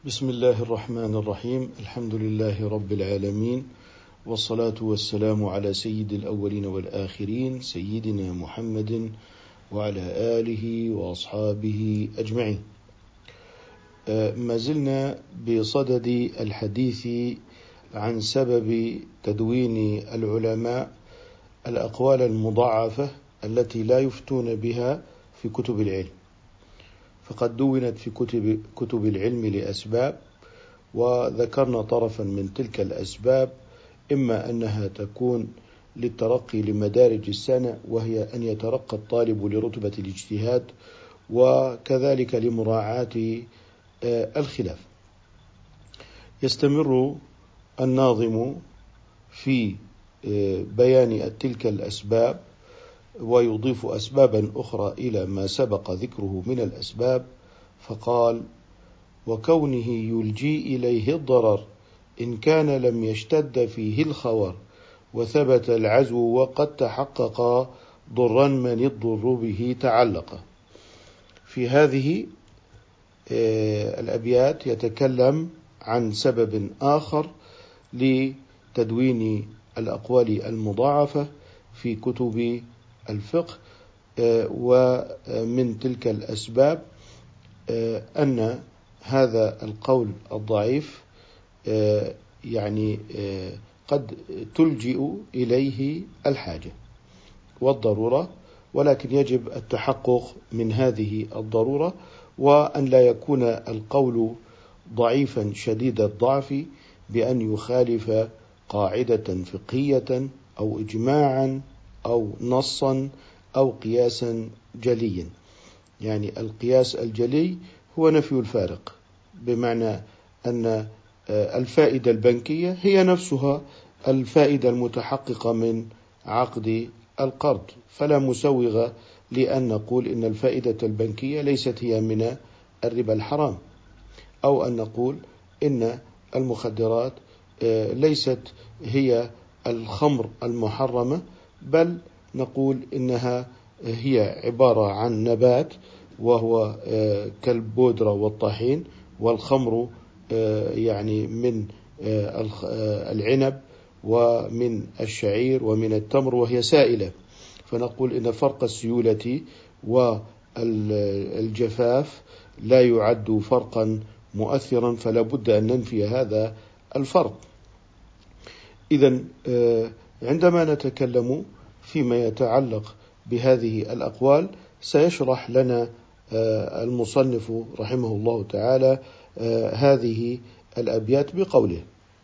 بسم الله الرحمن الرحيم. الحمد لله رب العالمين، والصلاة والسلام على سيد الأولين والآخرين سيدنا محمد وعلى آله وأصحابه أجمعين. ما زلنا بصدد الحديث عن سبب تدوين العلماء الأقوال المضاعفة التي لا يفتون بها في كتب العلم، فقد دونت في كتب العلم لأسباب، وذكرنا طرفا من تلك الأسباب، إما أنها تكون للترقي لمدارج السنة، وهي أن يترقى الطالب لرتبة الاجتهاد، وكذلك لمراعاة الخلاف. يستمر الناظم في بيان تلك الأسباب، ويضيف أسبابا أخرى إلى ما سبق ذكره من الأسباب، فقال: وكونه يلجي إليه الضرر إن كان لم يشتد فيه الخور، وثبت العزو وقد تحقق ضرا من الضر به تعلق. في هذه الأبيات يتكلم عن سبب آخر لتدوين الأقوال المضاعفة في كتب الفقه، ومن تلك الأسباب أن هذا القول الضعيف قد تلجئ إليه الحاجة والضرورة، ولكن يجب التحقق من هذه الضرورة، وأن لا يكون القول ضعيفا شديد الضعف بأن يخالف قاعدة فقهية أو إجماعا أو نصا أو قياسا جليا. يعني القياس الجلي هو نفي الفارق، بمعنى أن الفائدة البنكية هي نفسها الفائدة المتحققة من عقد القرض، فلا مسوغ لأن نقول إن الفائدة البنكية ليست هي من الربا الحرام، أو أن نقول إن المخدرات ليست هي الخمر المحرمة، بل نقول إنها هي عبارة عن نبات، وهو كالبودرة والطحين، والخمر من العنب ومن الشعير ومن التمر، وهي سائلة. فنقول إن فرق السيولة والجفاف لا يعد فرقا مؤثرا، فلا بد أن ننفي هذا الفرق. إذن عندما نتكلم فيما يتعلق بهذه الأقوال، سيشرح لنا المصنف رحمه الله تعالى هذه الأبيات بقوله: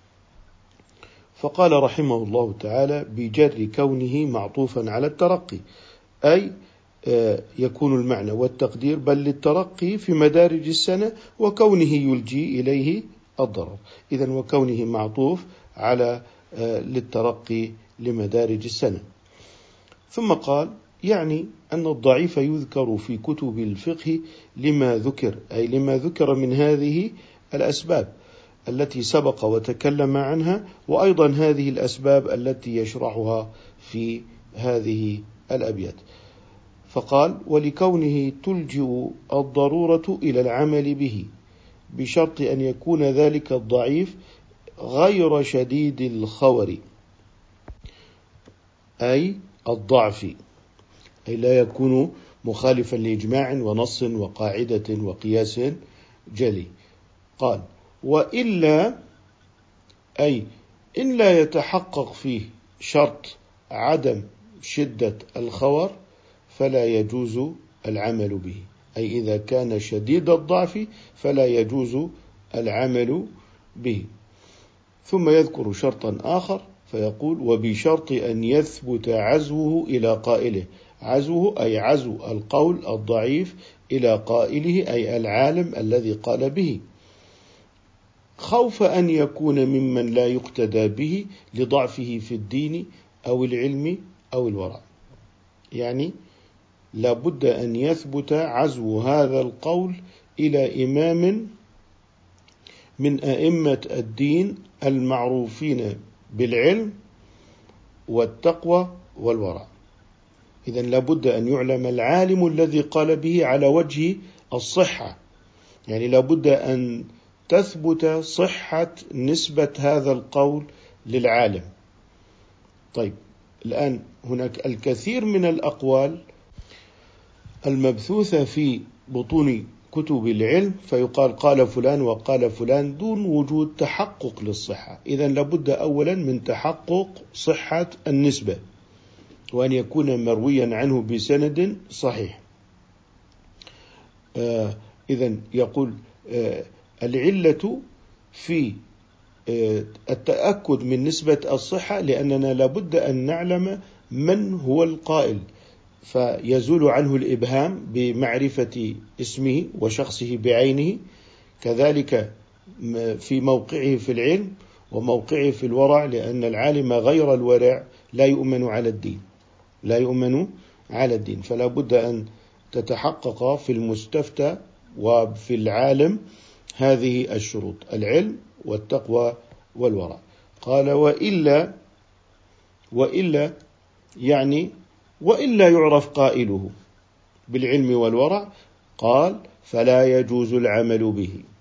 فقال رحمه الله تعالى: بجر كونه معطوفا على الترقي، أي يكون المعنى والتقدير بل للترقي في مدارج السنة، وكونه يلجي إليه الضرر. إذن وكونه معطوف على للترقي لمدارج السنة. ثم قال: يعني أن الضعيف يذكر في كتب الفقه لما ذكر، أي لما ذكر من هذه الأسباب التي سبق وتكلم عنها، وأيضا هذه الأسباب التي يشرحها في هذه الأبيات. فقال: ولكونه تلجئ الضرورة إلى العمل به، بشرط أن يكون ذلك الضعيف غير شديد الخور، أي الضعف، أي لا يكون مخالفا لإجماع ونص وقاعدة وقياس جلي. قال: وإلا، أي إن لا يتحقق فيه شرط عدم شدة الخور، فلا يجوز العمل به، أي إذا كان شديد الضعف فلا يجوز العمل به. ثم يذكر شرطا آخر فيقول: وبشرط أن يثبت عزوه إلى قائله. عزوه أي عزو القول الضعيف إلى قائله، أي العالم الذي قال به، خوف أن يكون ممن لا يقتدى به لضعفه في الدين أو العلم أو الورع. يعني لا بد أن يثبت عزو هذا القول إلى إمام من أئمة الدين المعروفين بالعلم والتقوى والورع. إذن لا بد أن يعلم العالم الذي قال به على وجه الصحة، يعني لا بد أن تثبت صحة نسبة هذا القول للعالم. طيب، الآن هناك الكثير من الأقوال المبثوثة في بطون كتب العلم، فيقال قال فلان وقال فلان دون وجود تحقق للصحة. إذن لابد أولا من تحقق صحة النسبة، وأن يكون مرويا عنه بسند صحيح. إذن يقول العلة في التأكد من نسبة الصحة لأننا لابد أن نعلم من هو القائل، فيزول عنه الإبهام بمعرفة اسمه وشخصه بعينه، كذلك في موقعه في العلم وموقعه في الورع، لأن العالم غير الورع لا يؤمن على الدين. فلا بد أن تتحقق في المستفتى وفي العالم هذه الشروط: العلم والتقوى والورع. قال وإلا يعني وإلا يعرف قائله بالعلم والورع، قال فلا يجوز العمل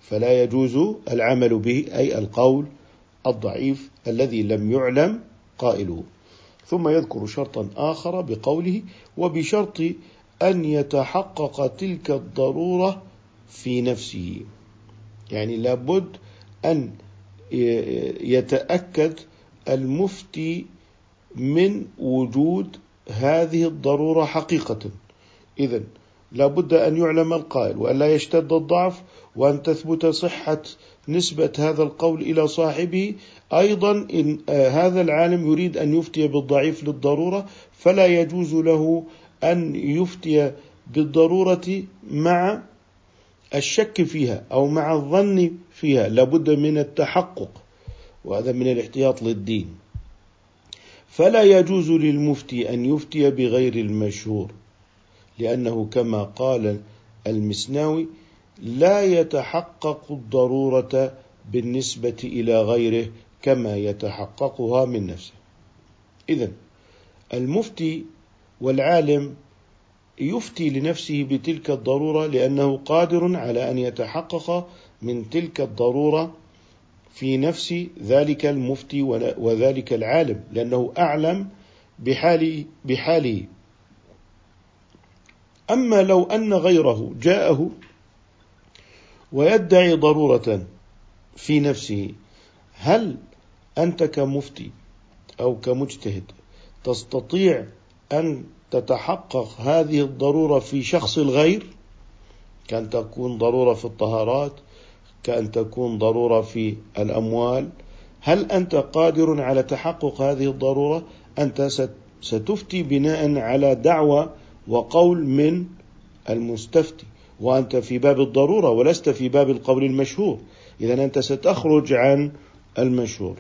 به، أي القول الضعيف الذي لم يعلم قائله. ثم يذكر شرطا آخر بقوله: وبشرط أن يتحقق تلك الضرورة في نفسه. يعني لابد أن يتأكد المفتي من وجود هذه الضرورة حقيقة. إذن لابد أن يعلم القائل، وأن لا يشتد الضعف، وأن تثبت صحة نسبة هذا القول إلى صاحبه. أيضا إن هذا العالم يريد أن يفتي بالضعيف للضرورة، فلا يجوز له أن يفتي بالضرورة مع الشك فيها أو مع الظن فيها، لابد من التحقق، وهذا من الاحتياط للدين. فلا يجوز للمفتي أن يفتي بغير المشهور، لأنه كما قال المسناوي: لا يتحقق الضرورة بالنسبة إلى غيره كما يتحققها من نفسه. إذن المفتي والعالم يفتي لنفسه بتلك الضرورة لأنه قادر على أن يتحقق من تلك الضرورة في نفس ذلك المفتي وذلك العالم، لأنه أعلم بحاله. أما لو أن غيره جاءه ويدعي ضرورة في نفسه، هل أنت كمفتي أو كمجتهد تستطيع أن تتحقق هذه الضرورة في شخص الغير؟ كأن تكون ضرورة في الطهارات، كأن تكون ضرورة في الأموال. هل أنت قادر على تحقق هذه الضرورة؟ أنت ستفتي بناء على دعوة وقول من المستفتي، وأنت في باب الضرورة ولست في باب القول المشهور، إذن أنت ستخرج عن المشهور.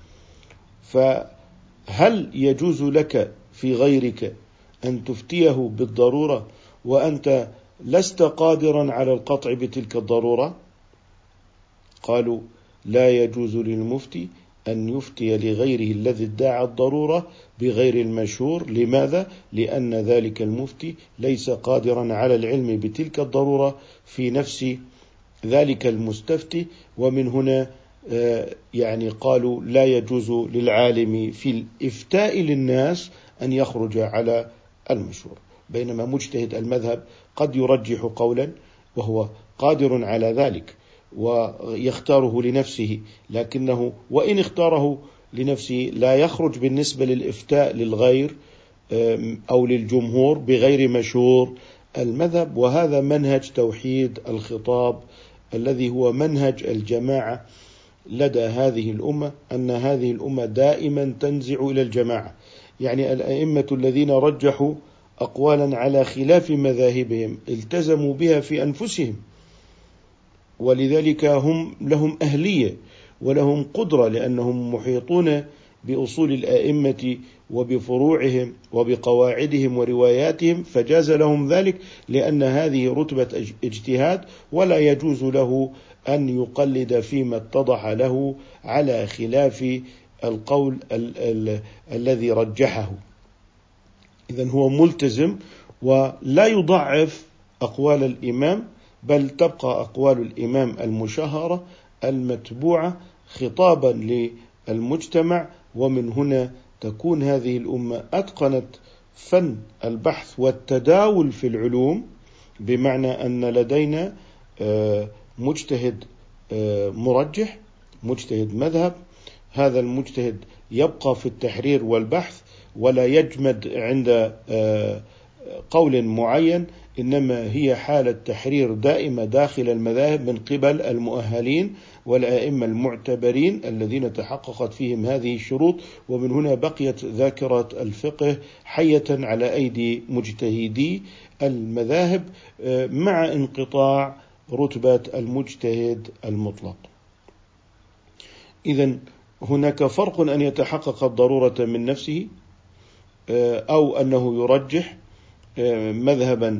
فهل يجوز لك في غيرك أن تفتيه بالضرورة وأنت لست قادرا على القطع بتلك الضرورة؟ قالوا لا يجوز للمفتي أن يفتي لغيره الذي ادعى الضرورة بغير المشهور. لماذا؟ لأن ذلك المفتي ليس قادرا على العلم بتلك الضرورة في نفس ذلك المستفتي. ومن هنا يعني قالوا لا يجوز للعالم في الإفتاء للناس أن يخرج على المشهور، بينما مجتهد المذهب قد يرجح قولا وهو قادر على ذلك ويختاره لنفسه، لكنه وإن اختاره لنفسه لا يخرج بالنسبة للإفتاء للغير أو للجمهور بغير مشهور المذهب. وهذا منهج توحيد الخطاب الذي هو منهج الجماعة لدى هذه الأمة، أن هذه الأمة دائما تنزع إلى الجماعة. يعني الأئمة الذين رجحوا أقوالا على خلاف مذاهبهم التزموا بها في أنفسهم، ولذلك هم لهم أهلية ولهم قدرة، لأنهم محيطون بأصول الآئمة وبفروعهم وبقواعدهم ورواياتهم، فجاز لهم ذلك لأن هذه رتبة اجتهاد، ولا يجوز له أن يقلد فيما اتضح له على خلاف القول الذي رجحه. إذن هو ملتزم ولا يضعف أقوال الإمام، بل تبقى أقوال الإمام المشهرة المتبوعة خطابا للمجتمع. ومن هنا تكون هذه الأمة أتقنت فن البحث والتداول في العلوم، بمعنى أن لدينا مجتهد مرجح، مجتهد مذهب. هذا المجتهد يبقى في التحرير والبحث ولا يجمد عند قول معين، إنما هي حالة تحرير دائمة داخل المذاهب من قبل المؤهلين والأئمة المعتبرين الذين تحققت فيهم هذه الشروط. ومن هنا بقيت ذاكرة الفقه حية على أيدي مجتهدي المذاهب مع انقطاع رتبة المجتهد المطلق. إذن هناك فرق أن يتحقق الضرورة من نفسه، أو أنه يرجح مذهبا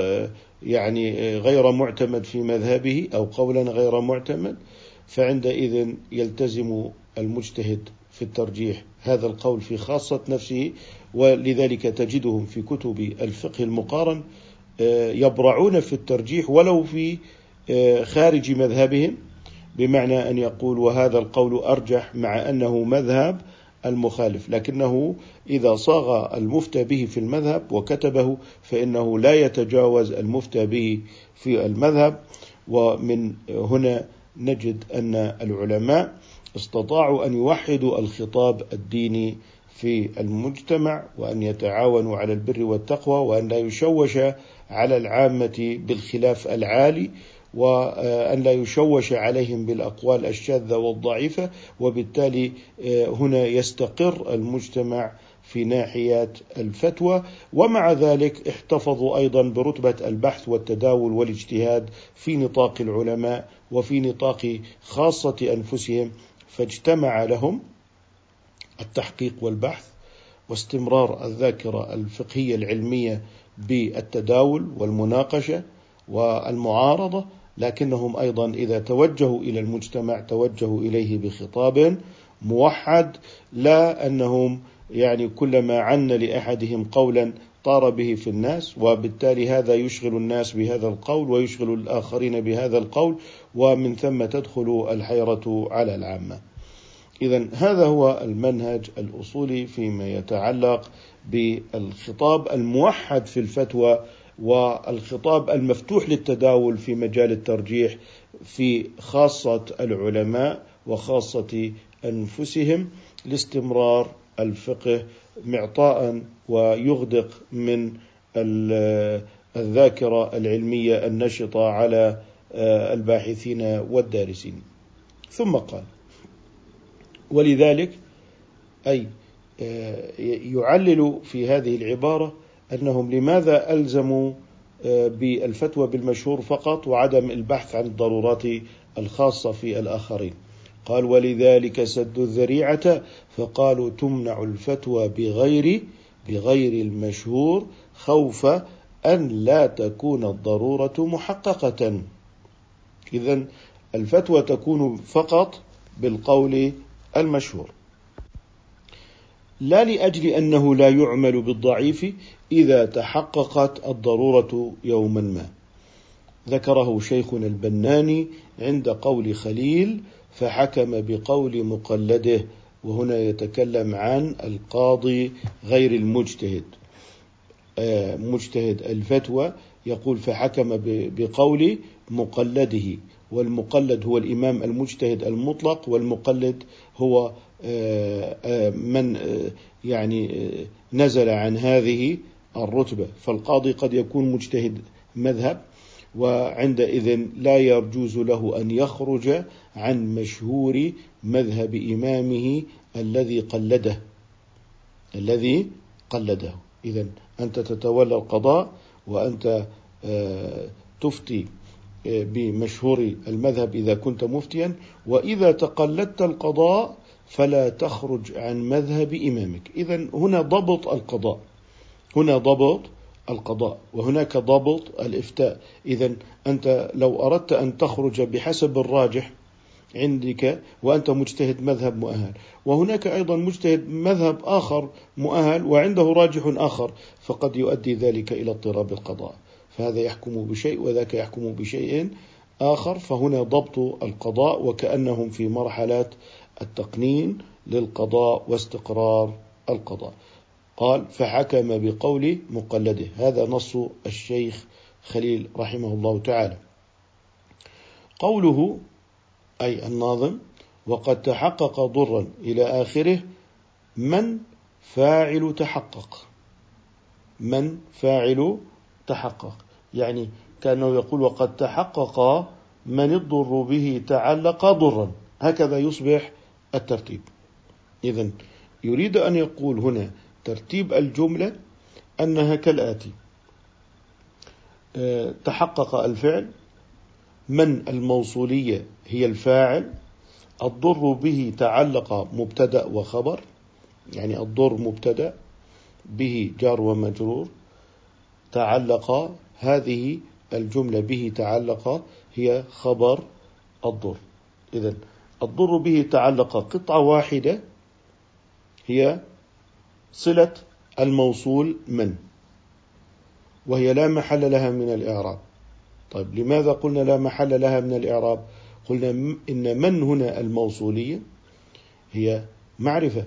يعني غير معتمد في مذهبه أو قولا غير معتمد، فعندئذ يلتزم المجتهد في الترجيح هذا القول في خاصة نفسه. ولذلك تجدهم في كتب الفقه المقارن يبرعون في الترجيح ولو في خارج مذهبهم، بمعنى أن يقول وهذا القول أرجح مع أنه مذهب المخالف، لكنه إذا صاغ المفتى به في المذهب وكتبه فإنه لا يتجاوز المفتى به في المذهب. ومن هنا نجد أن العلماء استطاعوا أن يوحدوا الخطاب الديني في المجتمع، وأن يتعاونوا على البر والتقوى، وأن لا يشوش على العامة بالخلاف العالي، وأن لا يشوش عليهم بالأقوال الشاذة والضعيفة. وبالتالي هنا يستقر المجتمع في ناحية الفتوى. ومع ذلك احتفظوا أيضا برتبة البحث والتداول والاجتهاد في نطاق العلماء وفي نطاق خاصة أنفسهم، فاجتمع لهم التحقيق والبحث واستمرار الذاكرة الفقهية العلمية بالتداول والمناقشة والمعارضة. لكنهم أيضا إذا توجهوا إلى المجتمع توجهوا إليه بخطاب موحد، لا أنهم يعني كلما عن لأحدهم قولا طار به في الناس، وبالتالي هذا يشغل الناس بهذا القول ويشغل الآخرين بهذا القول، ومن ثم تدخل الحيرة على العامة. إذن هذا هو المنهج الأصولي فيما يتعلق بالخطاب الموحد في الفتوى والخطاب المفتوح للتداول في مجال الترجيح في خاصة العلماء وخاصة أنفسهم، لاستمرار الفقه معطاء ويغدق من الذاكرة العلمية النشطة على الباحثين والدارسين. ثم قال ولذلك أي يعلل في هذه العبارة أنهم لماذا ألزموا بالفتوى بالمشهور فقط وعدم البحث عن الضرورات الخاصة في الآخرين. قال ولذلك سد الذريعة، فقالوا تمنع الفتوى بغير المشهور خوف أن لا تكون الضرورة محققة. إذن الفتوى تكون فقط بالقول المشهور، لا لأجل أنه لا يعمل بالضعيف إذا تحققت الضرورة يوما ما. ذكره شيخنا البناني عند قول خليل فحكم بقول مقلده، وهنا يتكلم عن القاضي غير المجتهد، مجتهد الفتوى، يقول فحكم بقول مقلده، والمقلد هو الإمام المجتهد المطلق، والمقلد هو من يعني نزل عن هذه الرتبة. فالقاضي قد يكون مجتهد مذهب، وعندئذ لا يجوز له أن يخرج عن مشهور مذهب إمامه الذي قلده. إذن أنت تتولى القضاء وأنت تفتي بمشهور المذهب إذا كنت مفتيا، وإذا تقلدت القضاء فلا تخرج عن مذهب إمامك. إذن هنا ضبط القضاء وهناك ضبط الإفتاء. إذن أنت لو أردت أن تخرج بحسب الراجح عندك وأنت مجتهد مذهب مؤهل، وهناك أيضا مجتهد مذهب آخر مؤهل وعنده راجح آخر، فقد يؤدي ذلك إلى اضطراب القضاء. فهذا يحكم بشيء وذاك يحكم بشيء آخر، فهنا ضبط القضاء وكأنهم في مرحلة التقنين للقضاء واستقرار القضاء. قال فحكم بقول مقلده، هذا نص الشيخ خليل رحمه الله تعالى. قوله أي الناظم وقد تحقق ضرا إلى آخره، من فاعل تحقق، من فاعل تحقق، يعني كأنه يقول وقد تحقق من الضر به تعلق ضرا، هكذا يصبح الترتيب. إذن يريد أن يقول هنا ترتيب الجملة أنها كالآتي: تحقق الفعل، من الموصولية هي الفاعل، الضر به تعلق مبتدأ وخبر، يعني الضر مبتدأ به جار ومجرور، تعلق هذه الجملة به تعلق هي خبر الضر. إذن الضر به تعلق قطعة واحدة هي صلة الموصول من، وهي لا محل لها من الإعراب. طيب لماذا قلنا لا محل لها من الإعراب؟ قلنا إن من هنا الموصولية هي معرفة،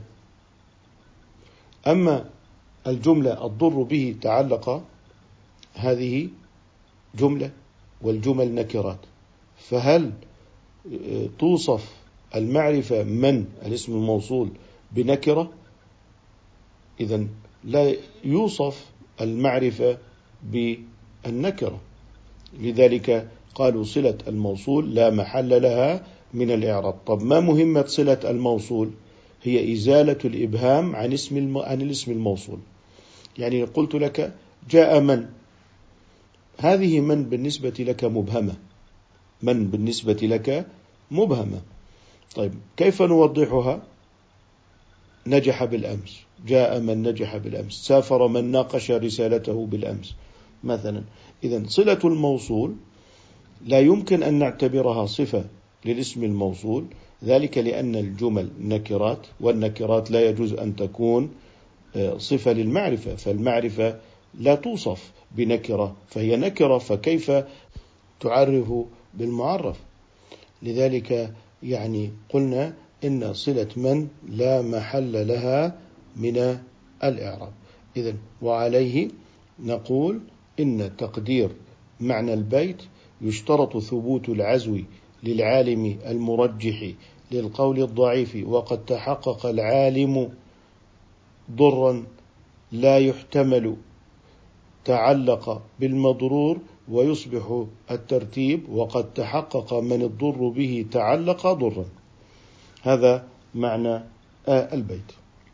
أما الجملة الضر به تعلق هذه جملة، والجمل نكرات، فهل توصف المعرفة من الاسم الموصول بنكرة؟ إذن لا يوصف المعرفة بالنكرة، لذلك قالوا صلة الموصول لا محل لها من الإعراب. طب ما مهمة صلة الموصول؟ هي إزالة الإبهام عن الاسم الموصول. يعني قلت لك جاء من، هذه من بالنسبة لك مبهمة، من بالنسبة لك مبهمة. طيب كيف نوضحها؟ نجح بالأمس، جاء من نجح بالأمس، سافر من ناقش رسالته بالأمس مثلا. إذن صلة الموصول لا يمكن أن نعتبرها صفة للاسم الموصول، ذلك لأن الجمل نكرات، والنكرات لا يجوز أن تكون صفة للمعرفة، فالمعرفة لا توصف بنكرة، فهي نكرة، فكيف تعرف بالمعرف؟ لذلك يعني قلنا إن صلة من لا محل لها من الإعراب. إذن وعليه نقول إن تقدير معنى البيت يشترط ثبوت العزو للعالم المرجح للقول الضعيف، وقد تحقق العالم ضرا لا يحتمل تعلق بالمضرور، ويصبح الترتيب وقد تحقق من الضر به تعلق ضرا. هذا معنى البيت.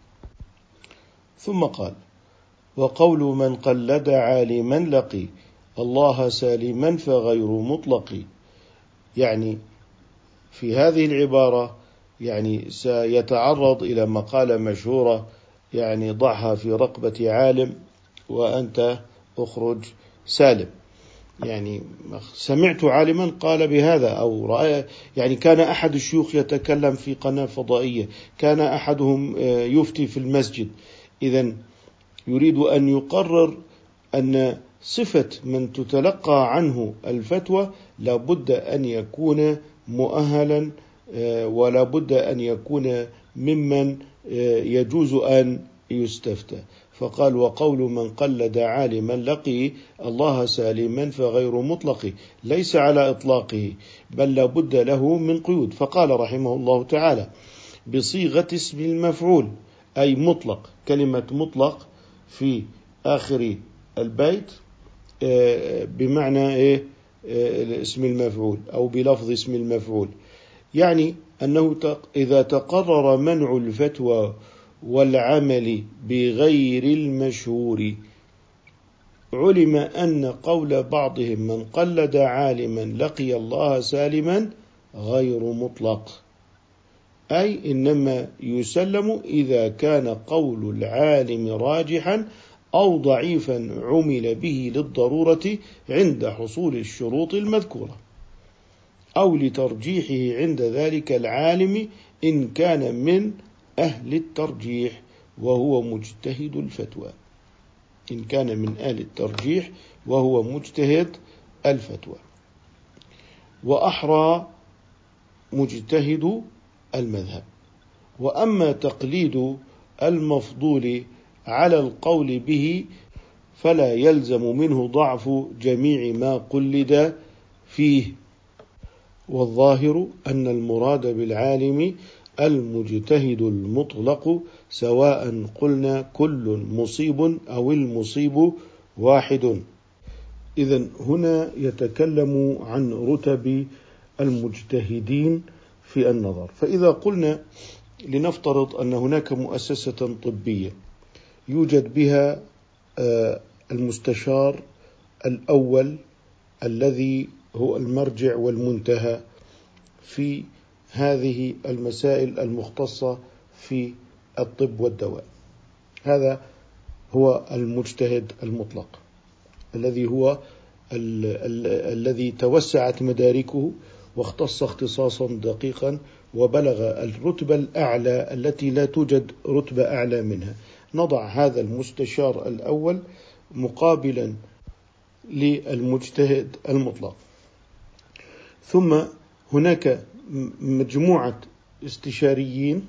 ثم قال وقول من قلد عالما لقي الله سالما فغير مطلق. يعني في هذه العبارة يعني سيتعرض إلى مقالة مشهورة، يعني ضعها في رقبة عالم وأنت أخرج سالم. يعني سمعت عالما قال بهذا، أو رأى، يعني كان أحد الشيوخ يتكلم في قناة فضائية، كان أحدهم يفتي في المسجد. إذن يريد أن يقرر أن صفة من تتلقى عنه الفتوى لا بد أن يكون مؤهلا، ولا بد أن يكون ممن يجوز أن يستفتى. فقال وقول من قلد عالما لقي الله سالما فغير مطلق، ليس على إطلاقه، بل لا بد له من قيود. فقال رحمه الله تعالى بصيغة اسم المفعول، أي مطلق، كلمة مطلق في آخر البيت بمعنى اسم المفعول أو بلفظ اسم المفعول، يعني أنه إذا تقرر منع الفتوى والعمل بغير المشهور، علم أن قول بعضهم من قلد عالما لقي الله سالما غير مطلق، أي إنما يسلم إذا كان قول العالم راجحا أو ضعيفا عمل به للضرورة عند حصول الشروط المذكورة، أو لترجيحه عند ذلك العالم إن كان من أهل الترجيح وهو مجتهد الفتوى. إن كان من أهل الترجيح وهو مجتهد الفتوى، وأحرى مجتهد المذهب. وأما تقليد المفضول على القول به فلا يلزم منه ضعف جميع ما قلد فيه. والظاهر أن المراد بالعالم المجتهد المطلق، سواء قلنا كل مصيب أو المصيب واحد. إذن هنا يتكلم عن رتب المجتهدين في النظر. فإذا قلنا لنفترض أن هناك مؤسسة طبية يوجد بها المستشار الأول الذي هو المرجع والمنتهى في هذه المسائل المختصة في الطب والدواء، هذا هو المجتهد المطلق الذي هو الذي توسعت مداركه واختص اختصاصا دقيقا وبلغ الرتبة الأعلى التي لا توجد رتبة أعلى منها. نضع هذا المستشار الأول مقابلا للمجتهد المطلق. ثم هناك مجموعة استشاريين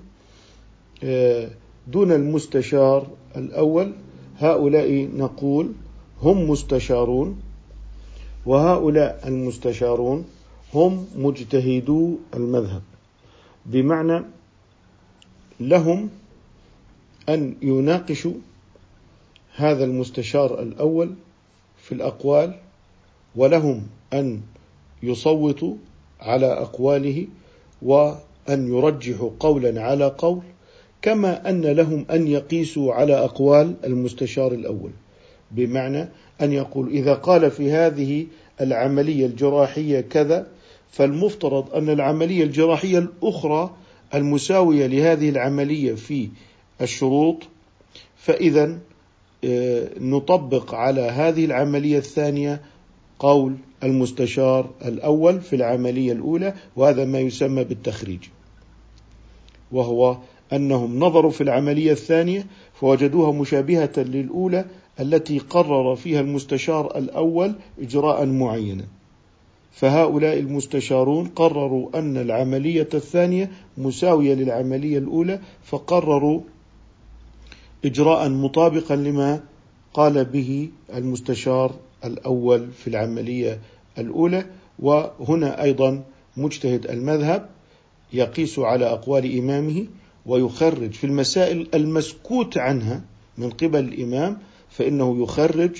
دون المستشار الأول، هؤلاء نقول هم مستشارون، وهؤلاء المستشارون هم مجتهدو المذهب، بمعنى لهم أن يناقشوا هذا المستشار الأول في الأقوال، ولهم أن يصوتوا على أقواله وأن يرجحوا قولا على قول، كما أن لهم أن يقيسوا على أقوال المستشار الأول، بمعنى أن يقول إذا قال في هذه العملية الجراحية كذا، فالمفترض أن العملية الجراحية الأخرى المساوية لهذه العملية في الشروط، فإذا نطبق على هذه العملية الثانية قول المستشار الأول في العملية الأولى، وهذا ما يسمى بالتخريج، وهو أنهم نظروا في العملية الثانية فوجدوها مشابهة للأولى التي قرر فيها المستشار الأول إجراء معينا، فهؤلاء المستشارون قرروا أن العملية الثانية مساوية للعملية الأولى، فقرروا إجراء مطابقا لما قال به المستشار الأول في العملية الأولى. وهنا أيضا مجتهد المذهب يقيس على أقوال إمامه ويخرج في المسائل المسكوت عنها من قبل الإمام، فإنه يخرج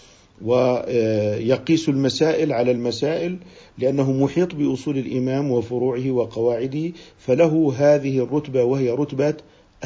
ويقيس المسائل على المسائل، لأنه محيط بأصول الإمام وفروعه وقواعده، فله هذه الرتبة وهي رتبة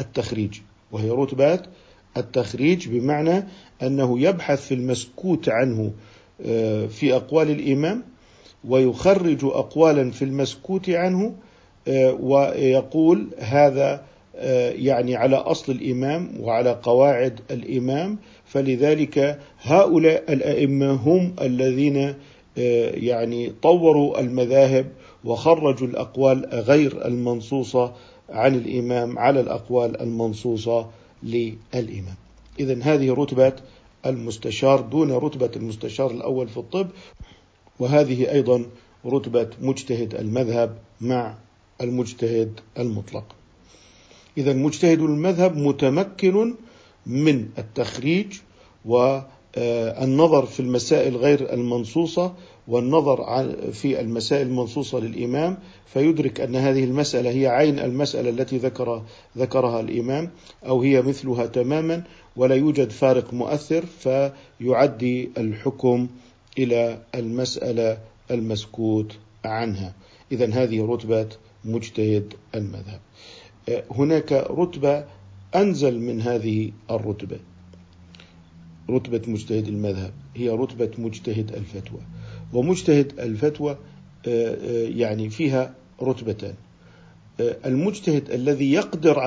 التخريج، بمعنى أنه يبحث في المسكوت عنه في أقوال الإمام ويخرج أقوالا في المسكوت عنه ويقول هذا يعني على أصل الإمام وعلى قواعد الإمام. فلذلك هؤلاء الأئمة هم الذين يعني طوروا المذاهب وخرجوا الأقوال غير المنصوصة عن الإمام على الأقوال المنصوصة للإمام. إذن هذه رتبة المستشار دون رتبة المستشار الأول في الطب، وهذه أيضا رتبة مجتهد المذهب مع المجتهد المطلق. إذن مجتهد المذهب متمكن من التخريج والنظر في المسائل غير المنصوصة والنظر في المسائل المنصوصة للإمام، فيدرك أن هذه المسألة هي عين المسألة التي ذكرها الإمام أو هي مثلها تماما، ولا يوجد فارق مؤثر، فيعدي الحكم إلى المسألة المسكوت عنها. إذن هذه رتبة مجتهد المذهب. هناك رتبة أنزل من هذه الرتبة، رتبة مجتهد المذهب، هي رتبة مجتهد الفتوى. ومجتهد الفتوى يعني فيها رتبتان: المجتهد الذي يقدر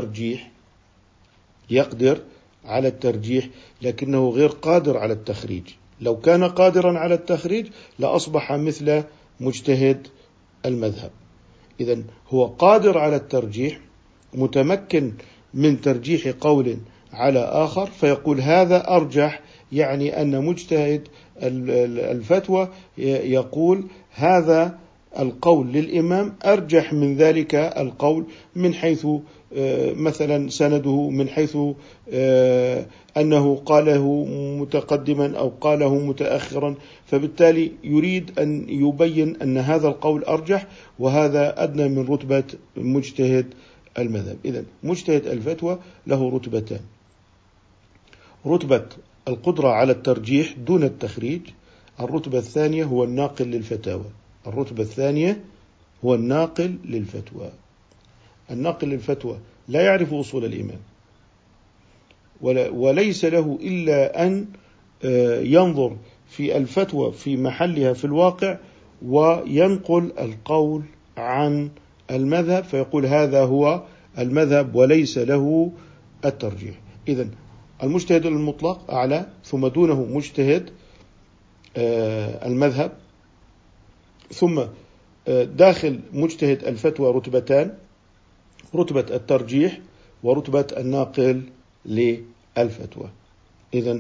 على الترجيح لكنه غير قادر على التخريج. لو كان قادرا على التخريج لأصبح مثل مجتهد المذهب. إذن هو قادر على الترجيح، متمكن من ترجيح قول على آخر فيقول هذا أرجح، يعني أن مجتهد الفتوى يقول هذا القول للإمام أرجح من ذلك القول من حيث مثلا سنده، من حيث أنه قاله متقدما أو قاله متأخرا، فبالتالي يريد أن يبين أن هذا القول أرجح وهذا أدنى من رتبة مجتهد المذهب. إذن مجتهد الفتوى له رتبتان: رتبة القدرة على الترجيح دون التخريج، الرتبة الثانية هو الناقل للفتاوى. الرتبة الثانية هو الناقل للفتوى. الناقل للفتوى لا يعرف أصول الإمام وليس له إلا أن ينظر في الفتوى في محلها في الواقع وينقل القول عن المذهب فيقول هذا هو المذهب وليس له الترجيح. إذن المجتهد المطلق أعلى، ثم دونه مجتهد المذهب، ثم داخل مجتهد الفتوى رتبتان: رتبة الترجيح ورتبة الناقل للفتوى. إذن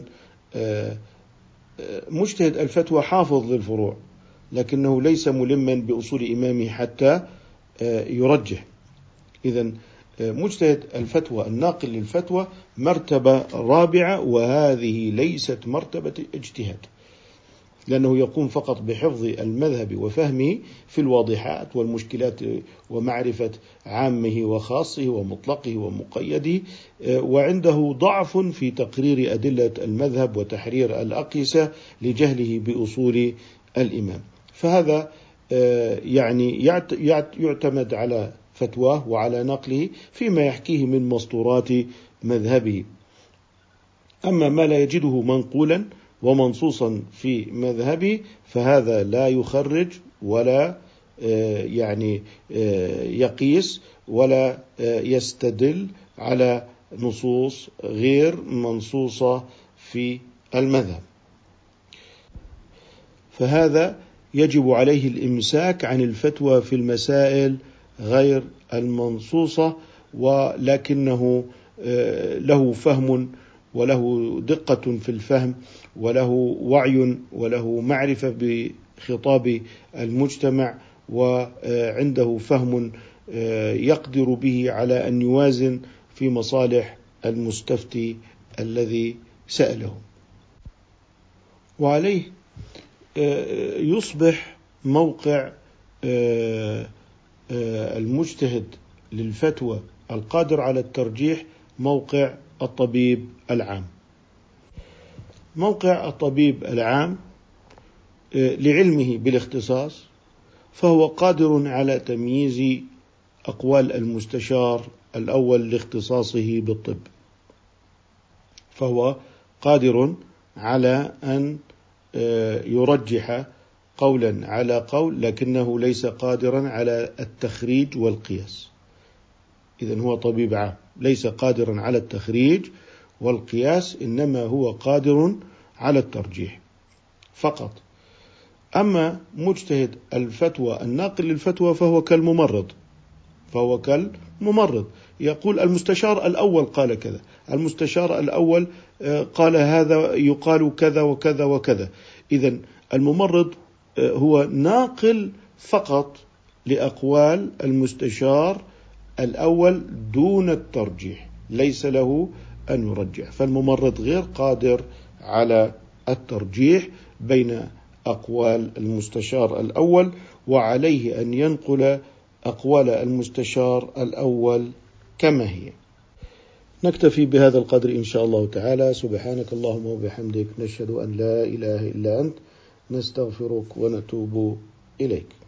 مجتهد الفتوى حافظ للفروع لكنه ليس ملما بأصول إمامه حتى يرجح. إذن مجتهد الفتوى الناقل للفتوى مرتبة رابعة، وهذه ليست مرتبة اجتهاد، لأنه يقوم فقط بحفظ المذهب وفهمه في الواضحات والمشكلات ومعرفة عامه وخاصه ومطلقه ومقيده، وعنده ضعف في تقرير أدلة المذهب وتحرير الأقيسة لجهله بأصول الإمام. فهذا يعني يعتمد على فتواه وعلى نقله فيما يحكيه من مسطورات مذهبه. أما ما لا يجده منقولا ومنصوصا في مذهبه فهذا لا يخرج ولا يعني يقيس ولا يستدل على نصوص غير منصوصة في المذهب، فهذا يجب عليه الإمساك عن الفتوى في المسائل غير المنصوصة، ولكنه له فهم وله دقة في الفهم وله وعي وله معرفة بخطاب المجتمع وعنده فهم يقدر به على أن يوازن في مصالح المستفتي الذي سأله. وعليه يصبح موقع المجتهد للفتوى القادر على الترجيح موقع الطبيب العام. موقع الطبيب العام لعلمه بالاختصاص فهو قادر على تمييز أقوال المستشار الأول لاختصاصه بالطب، فهو قادر على أن يرجح قولا على قول، لكنه ليس قادرا على التخريج والقياس. إذن هو طبيب عام ليس قادرا على التخريج والقياس، إنما هو قادر على الترجيح فقط. أما مجتهد الفتوى الناقل للفتوى فهو كالممرض يقول المستشار الأول قال كذا، المستشار الأول قال هذا يقال كذا وكذا وكذا. إذن الممرض هو ناقل فقط لأقوال المستشار الأول دون الترجيح، ليس له أن يرجح. فالممرض غير قادر على الترجيح بين أقوال المستشار الأول، وعليه أن ينقل أقوال المستشار الأول كما هي. نكتفي بهذا القدر إن شاء الله تعالى. سبحانك اللهم وبحمدك، نشهد أن لا إله إلا أنت، نستغفرك ونتوب إليك.